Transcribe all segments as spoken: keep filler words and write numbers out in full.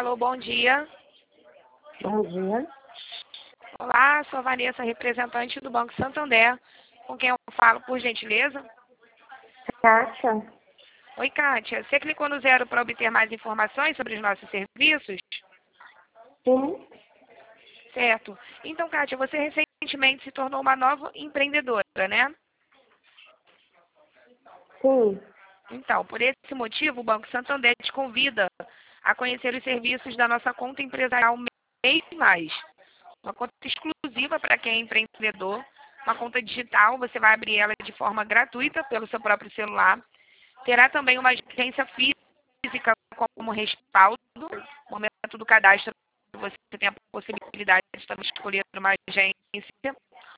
Alô, bom dia. Bom dia. Olá, sou a Vanessa, representante do Banco Santander. Com quem eu falo, por gentileza? Kátia? Oi, Kátia. Você clicou no zero para obter mais informações sobre os nossos serviços? Sim. Certo. Então, Kátia, você recentemente se tornou uma nova empreendedora, né? Sim. Então, por esse motivo, o Banco Santander te convida a conhecer os serviços da nossa conta empresarial MEI Mais. Uma conta exclusiva para quem é empreendedor, uma conta digital, você vai abrir ela de forma gratuita pelo seu próprio celular. Terá também uma agência física como respaldo. No momento do cadastro, você tem a possibilidade de também escolher uma agência.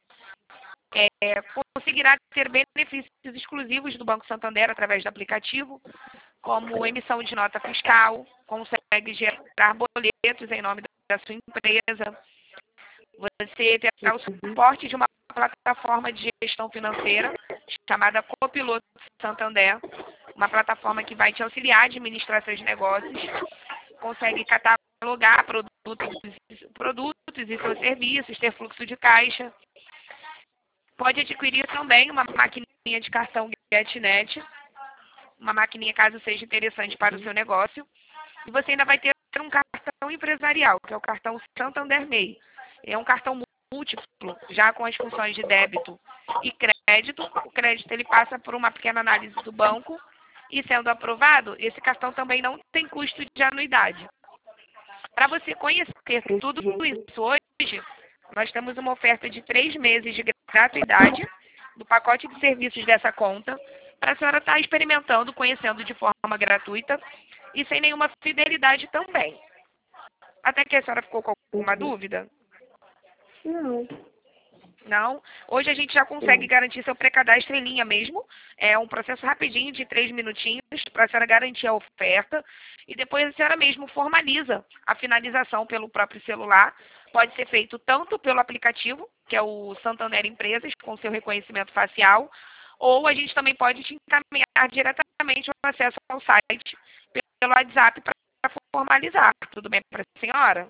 É, conseguirá ter benefícios exclusivos do Banco Santander através do aplicativo, como emissão de nota fiscal, consegue gerar boletos em nome da sua empresa. Você terá o suporte de uma plataforma de gestão financeira chamada Copiloto Santander, uma plataforma que vai te auxiliar a administrar seus negócios, consegue catalogar produtos, produtos e seus serviços, ter fluxo de caixa. Pode adquirir também uma maquininha de cartão GetNet, uma maquininha caso seja interessante para o seu negócio. E você ainda vai ter um cartão empresarial, que é o cartão Santander MEI. É um cartão múltiplo, já com as funções de débito e crédito. O crédito ele passa por uma pequena análise do banco e, sendo aprovado, esse cartão também não tem custo de anuidade. Para você conhecer tudo isso hoje, nós temos uma oferta de três meses de gratuidade do pacote de serviços dessa conta, para a senhora estar experimentando, conhecendo de forma gratuita e sem nenhuma fidelidade também. Até que a senhora ficou com alguma dúvida? Não. Não? Hoje a gente já consegue garantir seu pré-cadastro em linha mesmo. É um processo rapidinho de três minutinhos para a senhora garantir a oferta. E depois a senhora mesmo formaliza a finalização pelo próprio celular. Pode ser feito tanto pelo aplicativo, que é o Santander Empresas, com seu reconhecimento facial, ou a gente também pode te encaminhar diretamente o acesso ao site pelo WhatsApp para formalizar. Tudo bem para a senhora?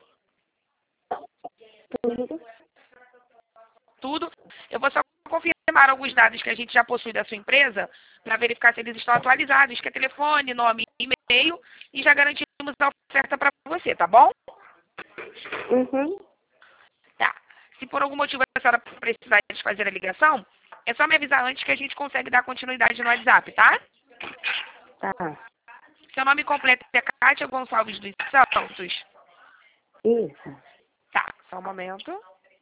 Tudo. Tudo. Eu vou só confirmar alguns dados que a gente já possui da sua empresa para verificar se eles estão atualizados, que é telefone, nome, e-mail, e já garantimos a oferta para você, tá bom? Uhum. Tá. Se por algum motivo a senhora precisar de fazer a ligação, é só me avisar antes que a gente consegue dar continuidade no WhatsApp, tá? Tá. Seu nome completo é Kátia Gonçalves dos Santos? Isso. Tá, só um momento.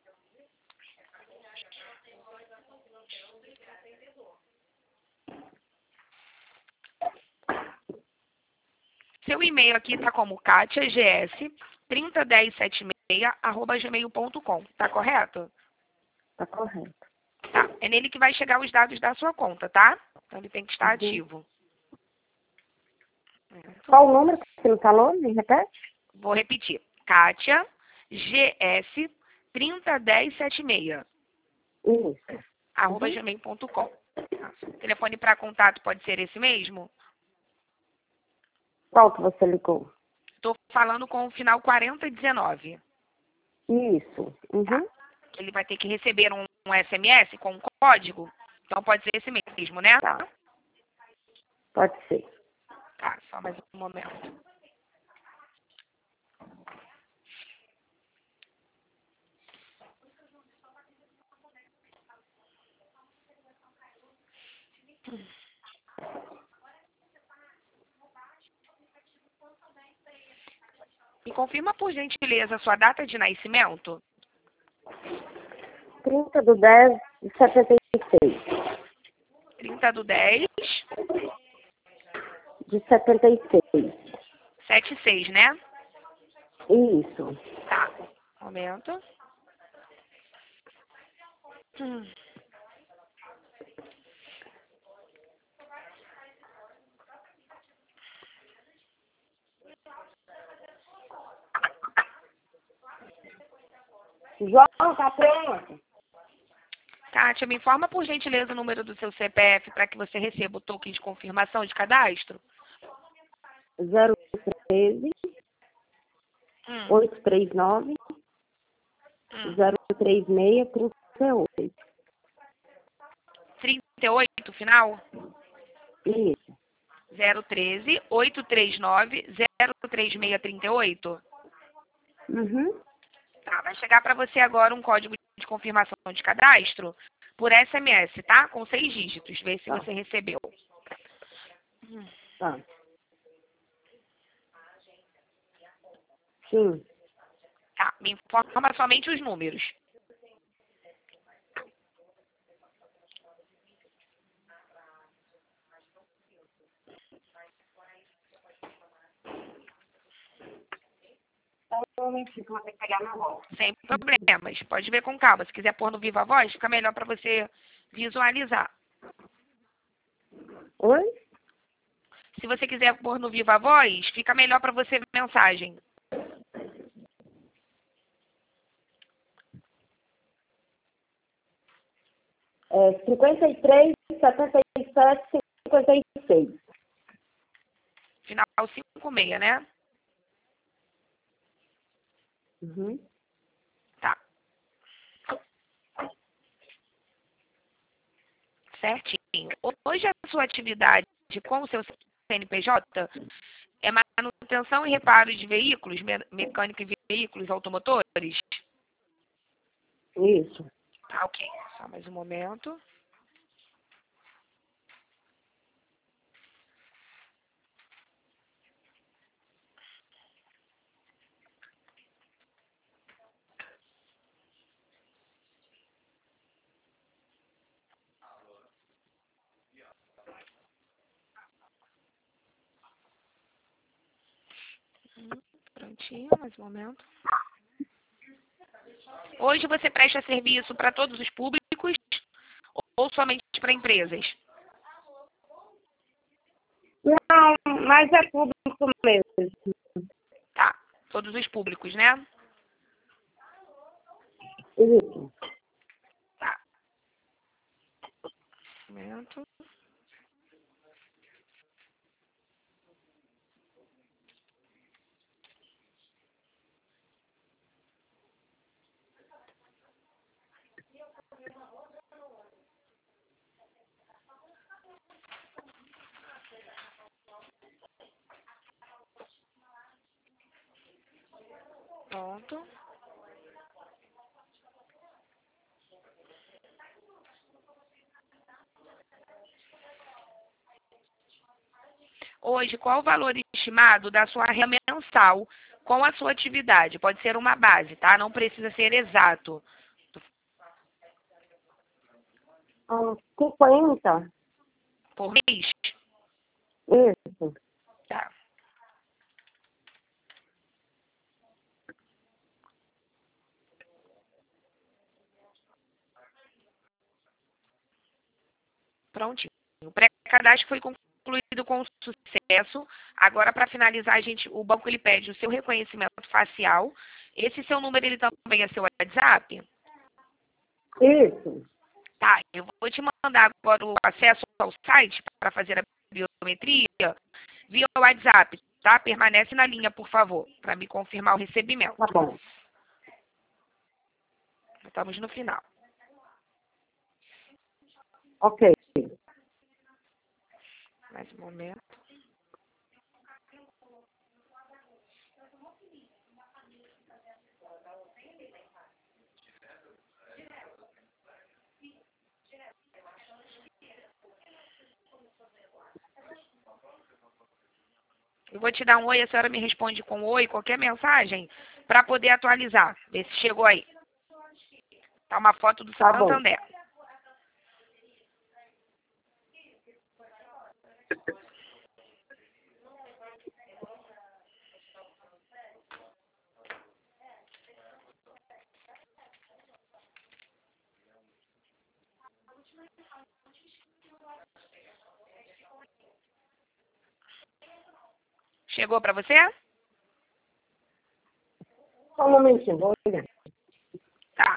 Seu e-mail aqui está como katia g s três zero um zero sete seis arroba gmail ponto com. Tá correto? Tá correto. Tá. É nele que vai chegar os dados da sua conta, tá? Então ele tem que estar Uhum. ativo. Qual o número que você me falou? Me repete? Vou repetir. Katia G S três zero um zero sete seis Isso. arroba Uhum. gmail ponto com. Tá. Telefone para contato pode ser esse mesmo? Qual que você ligou? Estou falando com o final quarenta dezenove. Isso. Uhum. Tá. Ele vai ter que receber um, um S M S com um código. Então pode ser esse mesmo, né? Tá. Pode ser. Tá, só mais um momento. Me confirma, por gentileza, a sua data de nascimento? trinta do dez de setenta e seis. trinta do dez, De setenta e seis. setenta e seis, né? Isso. Tá, um momento. Hum. João, tá pronto? Kátia, me informa, por gentileza, o número do seu C P F para que você receba o token de confirmação de cadastro? zero treze Hum, oito três nove, hum. zero três seis, trinta e oito. trinta e oito, final? Isso. zero um três, oito três nove, zero três seis, trinta e oito. Uhum. Tá, vai chegar para você agora um código de confirmação de cadastro por S M S, tá? Com seis dígitos. Vê se Tá, você recebeu. tá. Sim. Tá, me informa somente os números. Um momentinho que eu vou ter que pegar na voz. Sem problemas. Pode ver com calma. Se quiser pôr no Viva Voz, fica melhor para você visualizar. Oi? Se você quiser pôr no Viva Voz, fica melhor para você ver a mensagem. É cinquenta e três, setenta e sete, cinquenta e seis. Final cinquenta e seis, né? Uhum. Tá. Certinho. Hoje a sua atividade com o seu C N P J é manutenção e reparo de veículos, me- mecânica e veículos automotores? Isso. Tá, ok. Só mais um momento. Hum, Prontinho, mais um momento. Hoje você presta serviço para todos os públicos ou somente para empresas? Não, mas é público mesmo. Tá, todos os públicos, né? Isso. Tá. Um momento. Pronto. Hoje, qual o valor estimado da sua renda mensal com a sua atividade? Pode ser uma base, tá? Não precisa ser exato. Ah, cinquenta. Por mês? Isso. Tá. Prontinho. O pré-cadastro foi concluído com sucesso. Agora, para finalizar, a gente, o banco ele pede o seu reconhecimento facial. Esse seu número ele também é seu WhatsApp? Isso. Tá, eu vou te mandar agora o acesso ao site para fazer a biometria via WhatsApp, tá? Permanece na linha, por favor, para me confirmar o recebimento. Tá bom. Estamos no final. Ok. Mais um momento. Eu vou te dar um oi, a senhora me responde com oi, qualquer mensagem, para poder atualizar. Ver se chegou aí. Tá uma foto do Tá bom. Santander. Chegou para você? Só um momentinho, vou olhar. Tá.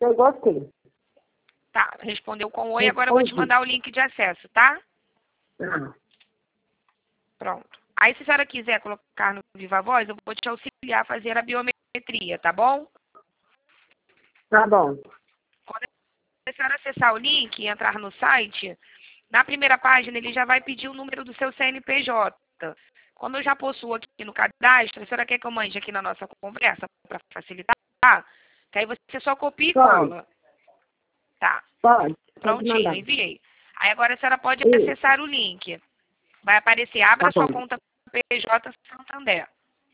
Chegou aqui. Tá, respondeu com oi, agora eu vou te Respondi. mandar o link de acesso, tá? Ah, Pronto. Aí, se a senhora quiser colocar no Viva Voz, eu vou te auxiliar a fazer a biometria, tá bom? tá bom. Quando a senhora acessar o link e entrar no site, na primeira página ele já vai pedir o número do seu C N P J. Quando eu já possuo aqui no cadastro, a senhora quer que eu mande aqui na nossa conversa para facilitar? Que aí você só copia e Pode. cola. Tá. Pode. Pode Prontinho, mandar. enviei. Aí agora a senhora pode Isso. acessar o link. Vai aparecer, abra Tá sua bom. conta P J Santander.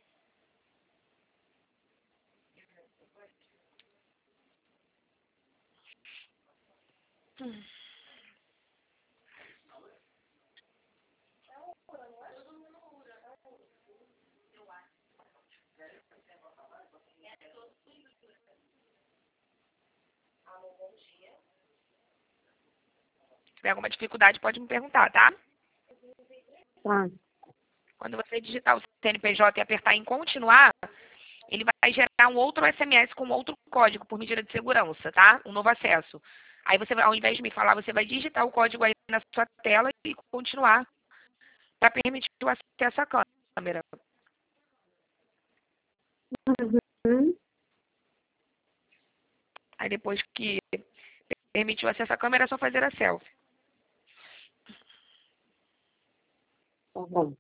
Hum. Se tiver alguma dificuldade, pode me perguntar, tá? Tá. Quando você digitar o C N P J e apertar em continuar, ele vai gerar um outro S M S com outro código por medida de segurança, tá? Um novo acesso. Aí você vai, ao invés de me falar, você vai digitar o código aí na sua tela e continuar para permitir o acesso à câmera. Uhum. Aí depois que permitiu acesso à câmera, é só fazer a selfie. Tá bom.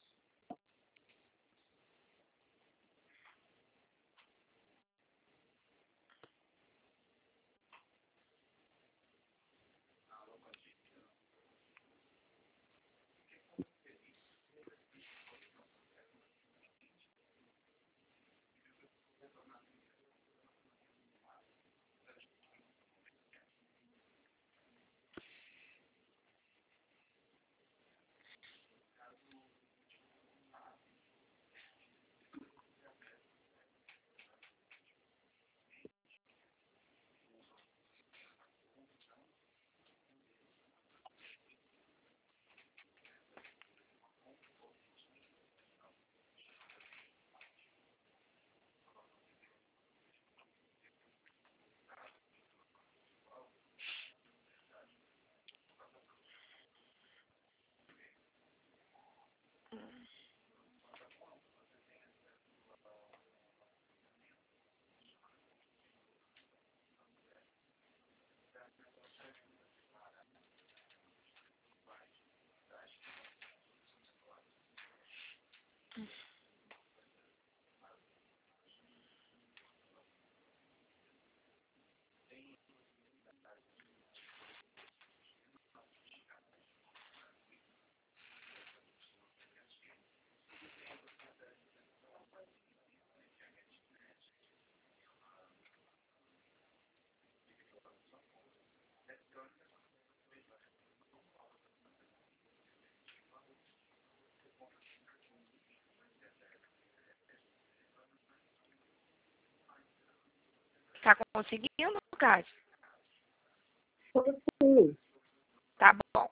Tá conseguindo, Cássio? Sim. Tá bom.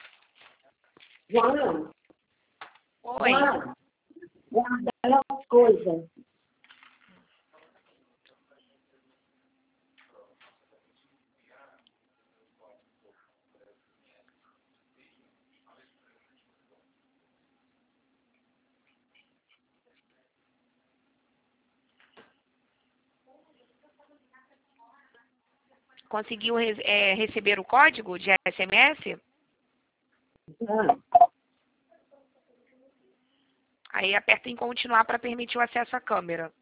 Joana, Oi. Joana, guarda as coisas. laranja. Conseguiu é, receber o código de S M S? Ah, Aí aperta em continuar para permitir o acesso à câmera.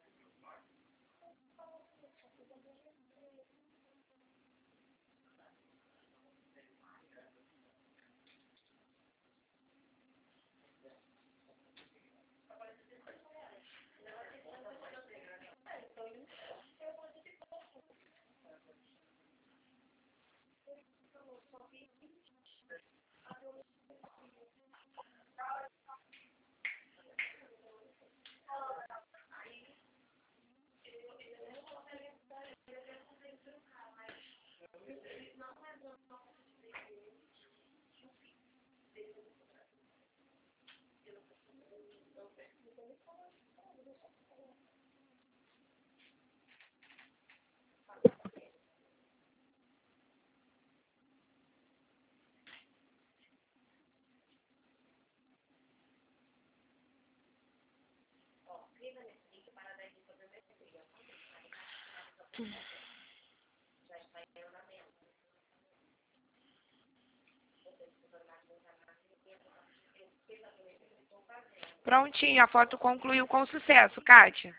Prontinho, a foto concluiu com sucesso, Kátia.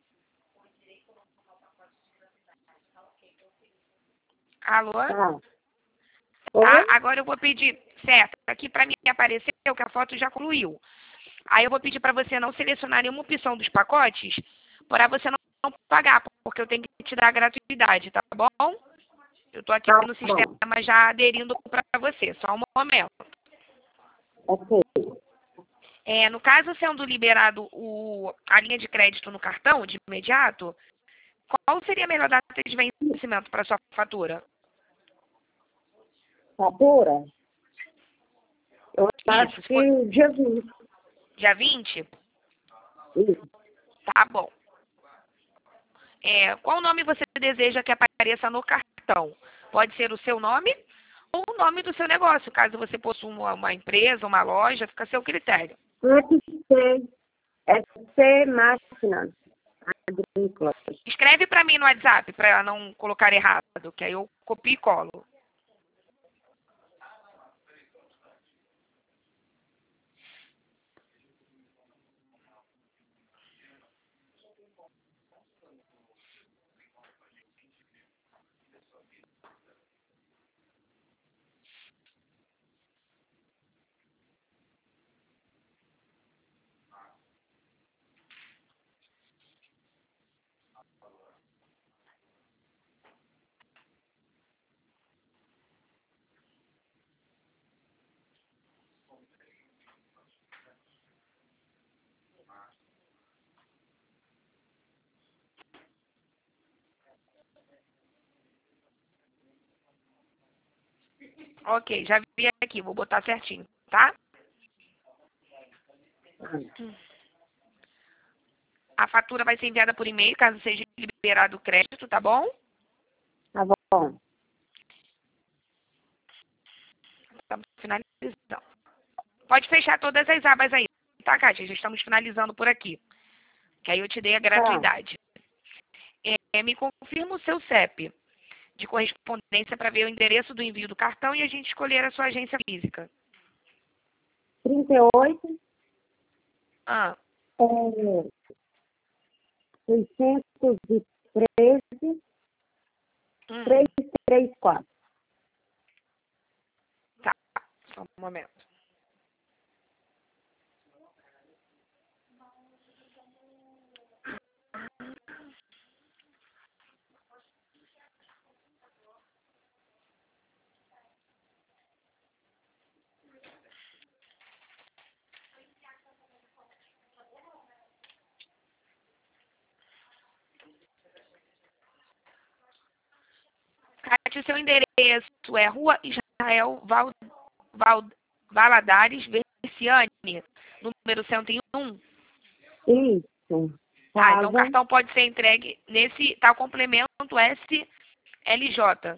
Alô? tá. Tá? Oi? Agora eu vou pedir, certo, aqui para mim apareceu que a foto já concluiu. Aí eu vou pedir para você não selecionar nenhuma opção dos pacotes para você não não pagar, porque eu tenho que te dar a gratuidade, tá bom? Eu estou aqui Tá no bom. sistema já aderindo para você, só um momento. Ok. É, no caso, sendo liberado o, a linha de crédito no cartão de imediato, qual seria a melhor data de vencimento para sua fatura? Fatura? Eu acho Isso, se que for o dia vinte. dia vinte? Isso. Tá bom. É, qual nome você deseja que apareça no cartão? Pode ser o seu nome ou o nome do seu negócio, caso você possua uma, uma empresa, uma loja, fica a seu critério. F C. F C Máquinas Agrícolas. Escreve para mim no WhatsApp, para não colocar errado, que aí eu copio e colo. Ok, já vi aqui, vou botar certinho, tá? A fatura vai ser enviada por e-mail, caso seja liberado o crédito, tá bom? Tá bom. Estamos finalizando. Pode fechar todas as abas aí, tá, Kátia? Já estamos finalizando por aqui. Que aí eu te dei a Tá. gratuidade. É, me confirma o seu C E P de correspondência para ver o endereço do envio do cartão e a gente escolher a sua agência física. trinta e oito. Ah, É, seiscentos e treze. hum, trezentos e trinta e quatro. tá, só um momento. Kátia, seu endereço é Rua Israel Val, Val, Valadares, Versiane, número cento e um. Isso. Ah, então o Casa. cartão pode ser entregue nesse tal complemento S L J.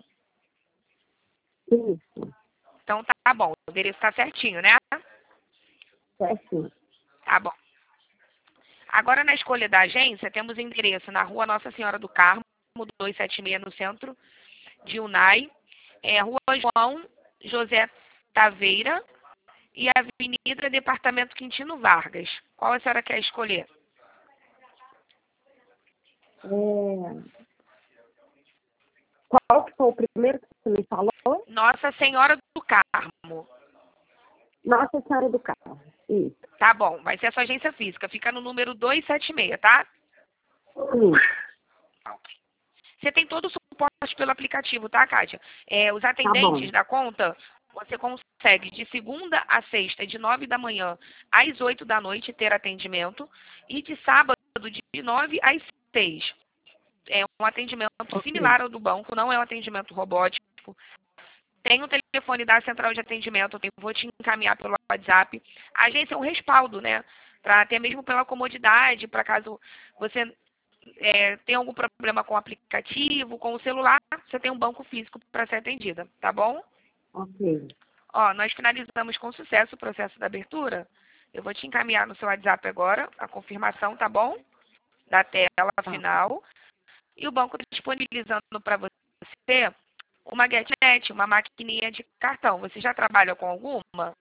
Isso. Então tá bom, o endereço tá certinho, né? Certinho. Tá bom. Agora na escolha da agência, temos endereço na rua Nossa Senhora do Carmo, duzentos e setenta e seis, no centro de Unai. É, rua João José Taveira e Avenida Departamento Quintino Vargas. Qual a senhora quer escolher? É... Qual que foi o primeiro que você me falou? Nossa Senhora do Carmo. Nossa Senhora do Carmo. Isso. Tá bom, vai ser a sua agência física. Fica no número duzentos e setenta e seis, tá? Isso. Você tem todo o suporte pelo aplicativo, tá, Kátia? É, os Tá atendentes bom. da conta, você consegue de segunda a sexta, de nove da manhã às oito da noite, ter atendimento. E de sábado, de nove às seis. É um atendimento Ok. similar ao do banco, não é um atendimento robótico. Tem o telefone da central de atendimento, eu vou te encaminhar pelo WhatsApp. A agência é um respaldo, né? Para até mesmo pela comodidade, para caso você é, tenha algum problema com o aplicativo, com o celular, você tem um banco físico para ser atendida, tá bom? Ok. Ó, nós finalizamos com sucesso o processo da abertura. Eu vou te encaminhar no seu WhatsApp agora a confirmação, tá bom? Da tela Tá. final. E o banco está disponibilizando para você uma GetNet, uma maquininha de cartão. Você já trabalha com alguma?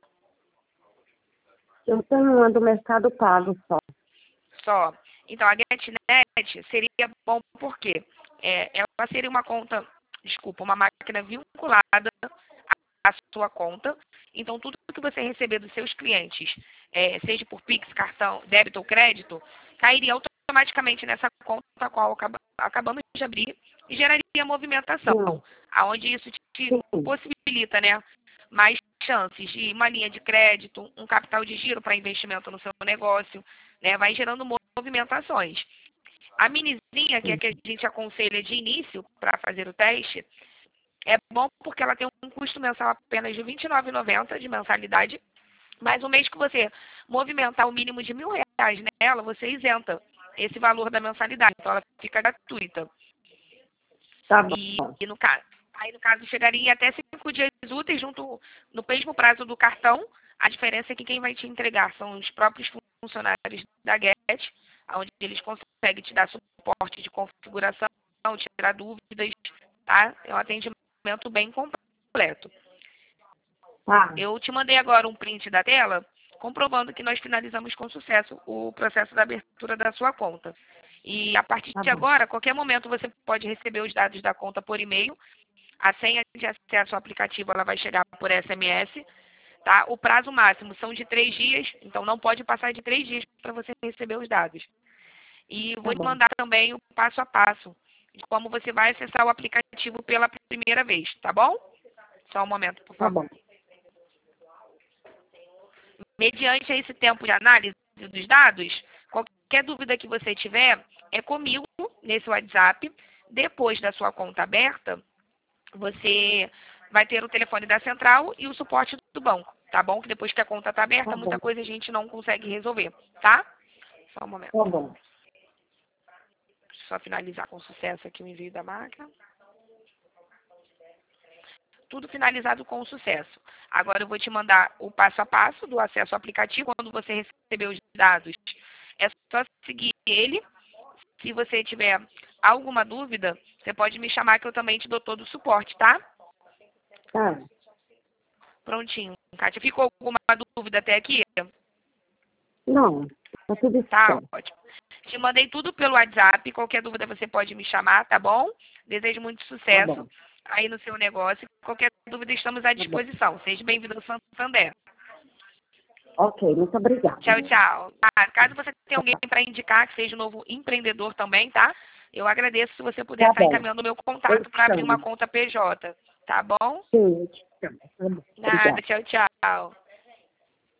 Eu tenho uma do Mercado Pago só. Só. Então, a GetNet seria bom porque é, ela seria uma conta, desculpa, uma máquina vinculada à sua conta. Então, tudo que você receber dos seus clientes, é, seja por Pix, cartão, débito ou crédito, cairia automaticamente nessa conta a qual acaba, acabamos de abrir e geraria movimentação, Sim. aonde isso te Sim. possibilita, né, mais chances de uma linha de crédito, um capital de giro para investimento no seu negócio, né, vai gerando movimentações. A minizinha, que é a que a gente aconselha de início para fazer o teste, é bom porque ela tem um custo mensal apenas de vinte e nove reais e noventa centavos de mensalidade, mas o mês que você movimentar o mínimo de mil reais nela, você isenta esse valor da mensalidade, então ela fica gratuita. Tá bom. E, e no caso, aí no caso chegaria em até cinco dias úteis junto no mesmo prazo do cartão. A diferença é que quem vai te entregar são os próprios funcionários da Get, onde eles conseguem te dar suporte de configuração, tirar dúvidas, tá? É um atendimento bem completo. Tá. Eu te mandei agora um print da tela, comprovando que nós finalizamos com sucesso o processo da abertura da sua conta. E a partir Tá de bom. agora, a qualquer momento você pode receber os dados da conta por e-mail. A senha de acesso ao aplicativo ela vai chegar por S M S. Tá? O prazo máximo são de três dias, então não pode passar de três dias para você receber os dados. E Tá vou te bom. mandar também o passo a passo de como você vai acessar o aplicativo pela primeira vez, tá bom? Só um momento, por Tá favor. bom. Mediante esse tempo de análise dos dados, qualquer dúvida que você tiver, é comigo nesse WhatsApp. Depois da sua conta aberta, você vai ter o telefone da central e o suporte do banco, tá bom? Que depois que a conta está aberta, Tá bom. muita coisa a gente não consegue resolver, tá? Só um momento. Tá bom. Deixa eu só finalizar com sucesso aqui o envio da máquina. Tudo finalizado com sucesso. Agora eu vou te mandar o passo a passo do acesso ao aplicativo. Quando você receber os dados, é só seguir ele. Se você tiver alguma dúvida, você pode me chamar que eu também te dou todo o suporte, tá? Tá. Prontinho. Kátia, ficou alguma dúvida até aqui? Não. Tá tudo Tá certo. ótimo. Te mandei tudo pelo WhatsApp. Qualquer dúvida você pode me chamar, tá bom? Desejo muito Tá sucesso bom. aí no seu negócio. Qualquer dúvida estamos à Tá bom. disposição. Seja bem-vindo ao Santander. Ok, muito obrigada. Tchau, tchau. Ah, caso você tenha alguém para indicar que seja um novo empreendedor também, tá? Eu agradeço se você puder Tá estar bom. encaminhando o meu Eu contato te para abrir uma chamo. conta P J, tá bom? Sim, eu te chamo. Tá bom. Nada, Obrigada. tchau, tchau.